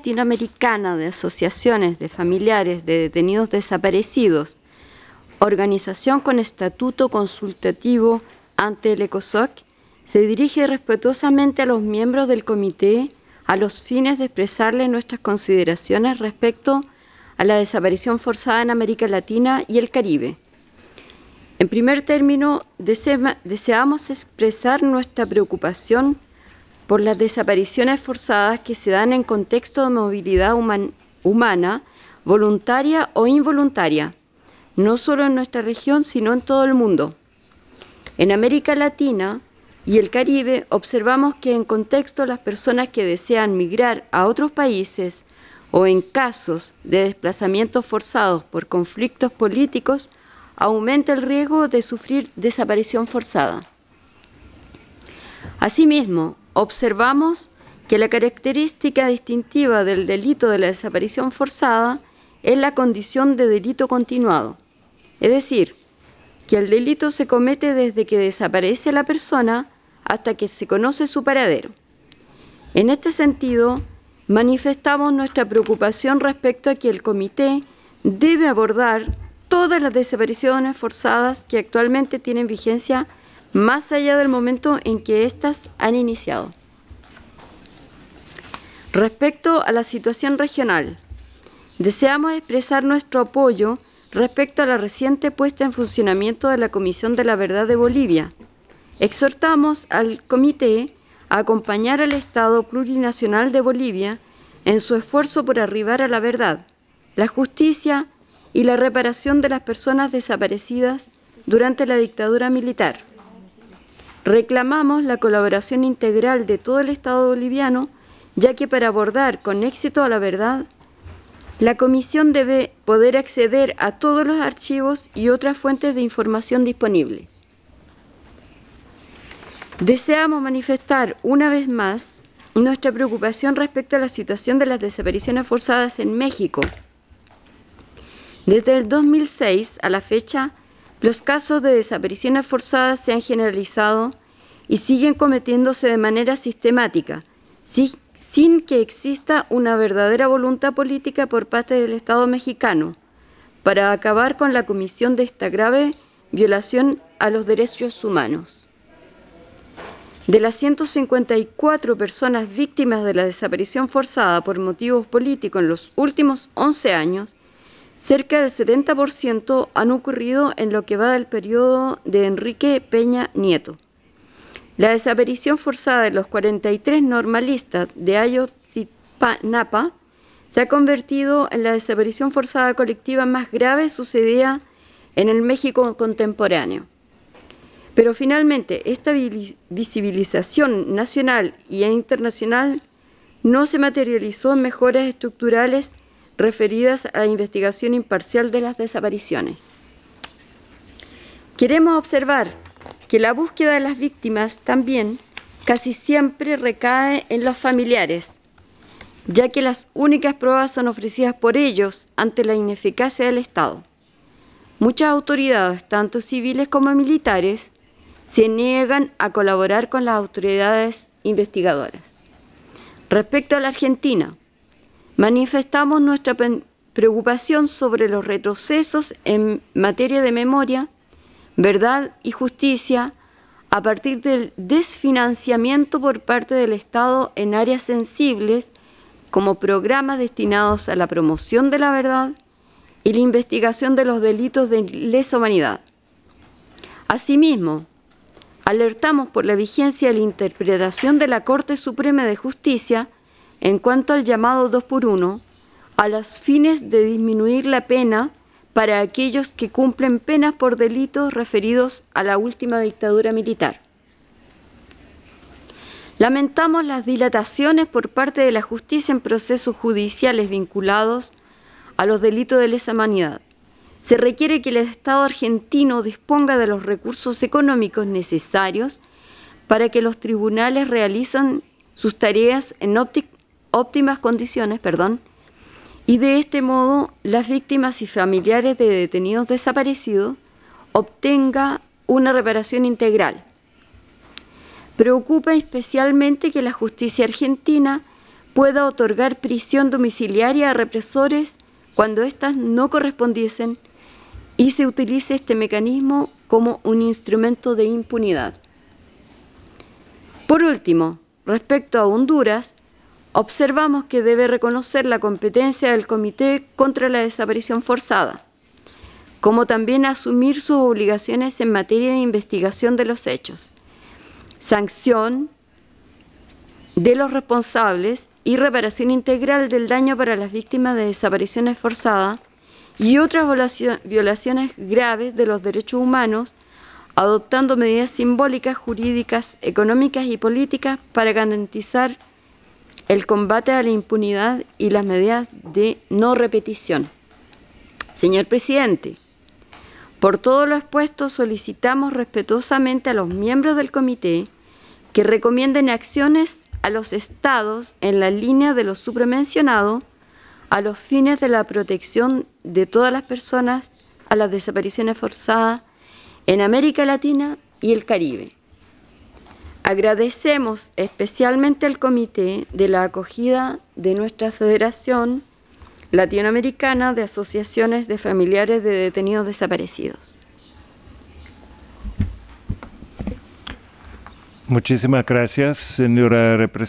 Latinoamericana de Asociaciones de Familiares de Detenidos Desaparecidos, organización con estatuto consultativo ante el ECOSOC, se dirige respetuosamente a los miembros del comité a los fines de expresarles nuestras consideraciones respecto a la desaparición forzada en América Latina y el Caribe. En primer término, deseamos expresar nuestra preocupación por las desapariciones forzadas que se dan en contexto de movilidad humana, voluntaria o involuntaria, no solo en nuestra región, sino en todo el mundo. En América Latina y el Caribe observamos que en contexto las personas que desean migrar a otros países o en casos de desplazamientos forzados por conflictos políticos, aumenta el riesgo de sufrir desaparición forzada. Asimismo, observamos que la característica distintiva del delito de la desaparición forzada es la condición de delito continuado, es decir, que el delito se comete desde que desaparece la persona hasta que se conoce su paradero. En este sentido, manifestamos nuestra preocupación respecto a que el comité debe abordar todas las desapariciones forzadas que actualmente tienen vigencia más allá del momento en que éstas han iniciado. Respecto a la situación regional, deseamos expresar nuestro apoyo respecto a la reciente puesta en funcionamiento de la Comisión de la Verdad de Bolivia. Exhortamos al comité a acompañar al Estado plurinacional de Bolivia en su esfuerzo por arribar a la verdad, la justicia y la reparación de las personas desaparecidas durante la dictadura militar. Reclamamos la colaboración integral de todo el Estado boliviano, ya que para abordar con éxito a la verdad, la Comisión debe poder acceder a todos los archivos y otras fuentes de información disponibles. Deseamos manifestar una vez más nuestra preocupación respecto a la situación de las desapariciones forzadas en México. Desde el 2006 a la fecha, los casos de desapariciones forzadas se han generalizado y siguen cometiéndose de manera sistemática, sin que exista una verdadera voluntad política por parte del Estado mexicano para acabar con la comisión de esta grave violación a los derechos humanos. De las 154 personas víctimas de la desaparición forzada por motivos políticos en los últimos 11 años, cerca del 70% han ocurrido en lo que va del periodo de Enrique Peña Nieto. La desaparición forzada de los 43 normalistas de Ayotzinapa se ha convertido en la desaparición forzada colectiva más grave sucedida en el México contemporáneo. Pero finalmente, esta visibilización nacional e internacional no se materializó en mejoras estructurales referidas a la investigación imparcial de las desapariciones. Queremos observar que la búsqueda de las víctimas también casi siempre recae en los familiares, ya que las únicas pruebas son ofrecidas por ellos ante la ineficacia del Estado. Muchas autoridades, tanto civiles como militares, se niegan a colaborar con las autoridades investigadoras. Respecto a la Argentina, manifestamos nuestra preocupación sobre los retrocesos en materia de memoria, verdad y justicia a partir del desfinanciamiento por parte del Estado en áreas sensibles como programas destinados a la promoción de la verdad y la investigación de los delitos de lesa humanidad. Asimismo, alertamos por la vigencia de la interpretación de la Corte Suprema de Justicia en cuanto al llamado 2x1 a los fines de disminuir la pena para aquellos que cumplen penas por delitos referidos a la última dictadura militar. Lamentamos las dilataciones por parte de la justicia en procesos judiciales vinculados a los delitos de lesa humanidad. Se requiere que el Estado argentino disponga de los recursos económicos necesarios para que los tribunales realicen sus tareas en óptimas condiciones, y de este modo las víctimas y familiares de detenidos desaparecidos obtengan una reparación integral. Preocupa especialmente que la justicia argentina pueda otorgar prisión domiciliaria a represores cuando éstas no correspondiesen y se utilice este mecanismo como un instrumento de impunidad. Por último, respecto a Honduras, observamos que debe reconocer la competencia del Comité contra la Desaparición Forzada, como también asumir sus obligaciones en materia de investigación de los hechos, sanción de los responsables y reparación integral del daño para las víctimas de desapariciones forzadas y otras violaciones graves de los derechos humanos, adoptando medidas simbólicas, jurídicas, económicas y políticas para garantizar el combate a la impunidad y las medidas de no repetición. Señor presidente, por todo lo expuesto, solicitamos respetuosamente a los miembros del comité que recomienden acciones a los estados en la línea de lo supramencionado a los fines de la protección de todas las personas a las desapariciones forzadas en América Latina y el Caribe. Agradecemos especialmente al comité de la acogida de nuestra Federación Latinoamericana de Asociaciones de Familiares de Detenidos Desaparecidos. Muchísimas gracias, señora representante.